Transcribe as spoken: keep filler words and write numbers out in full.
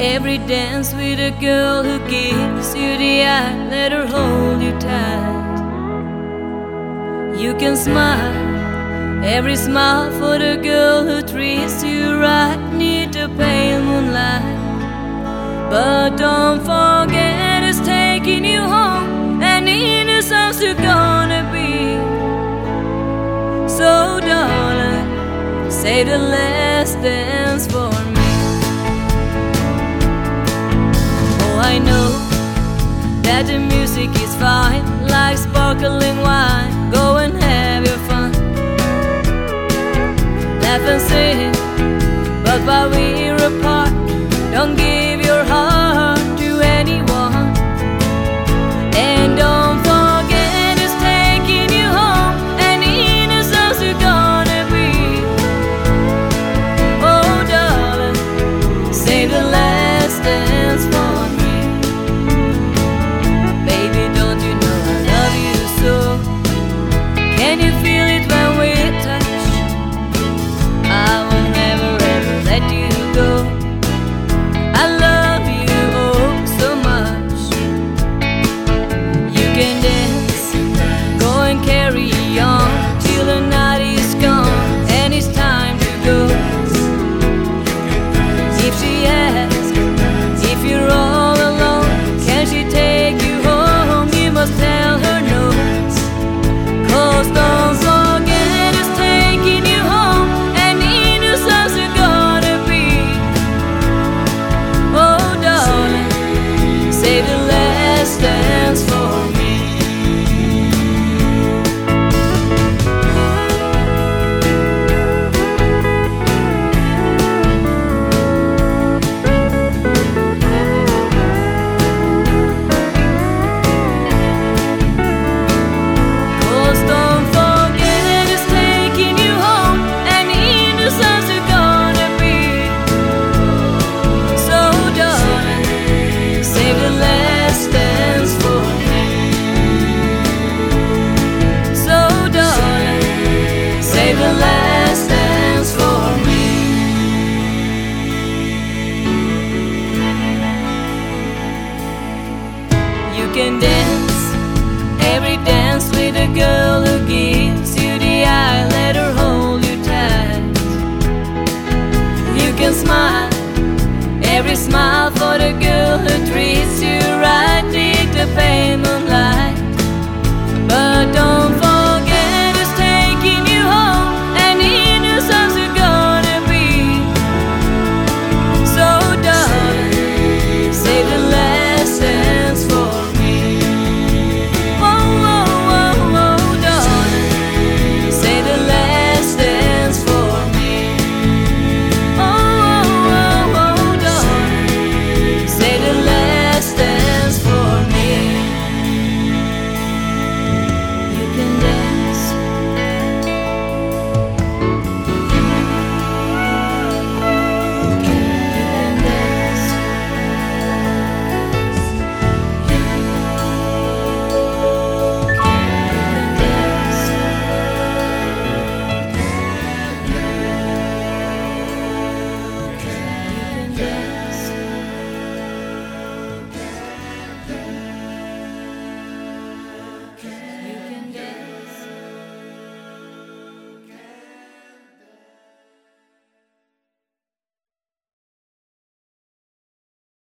Every dance with a girl who gives you the eye, let her hold you tight. You can smile, every smile for the girl who treats you right near the pale moonlight. But don't forget it's taking you home, and in his arms you're gonna be. So darling, save the last dance for me. I know that the music is fine,